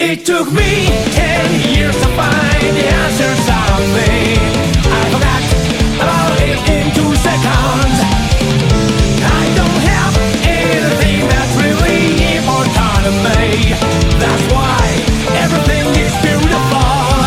It took me 10 years to find the answers I made. I forgot about it in 2 seconds. I don't have anything that's really important to me. That's why everything is beautiful.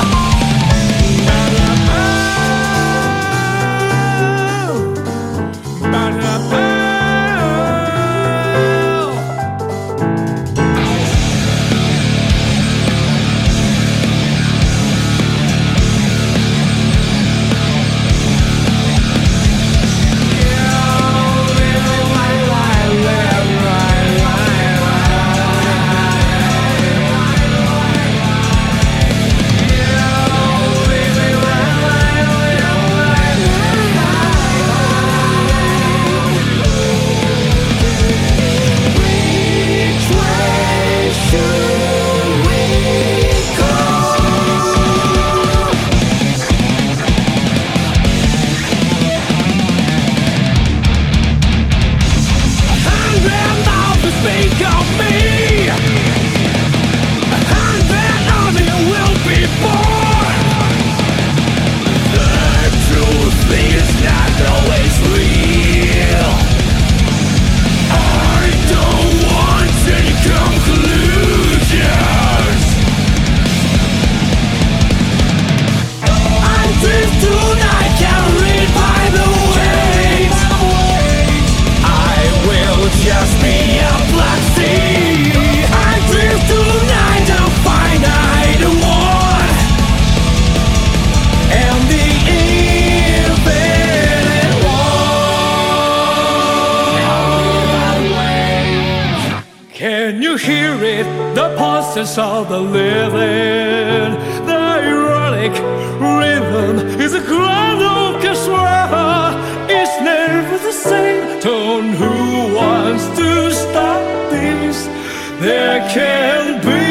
Can you hear it? The pulses of the living. The ironic rhythm is a grand orchestra. It's never the same tone. Who wants to stop this? There can be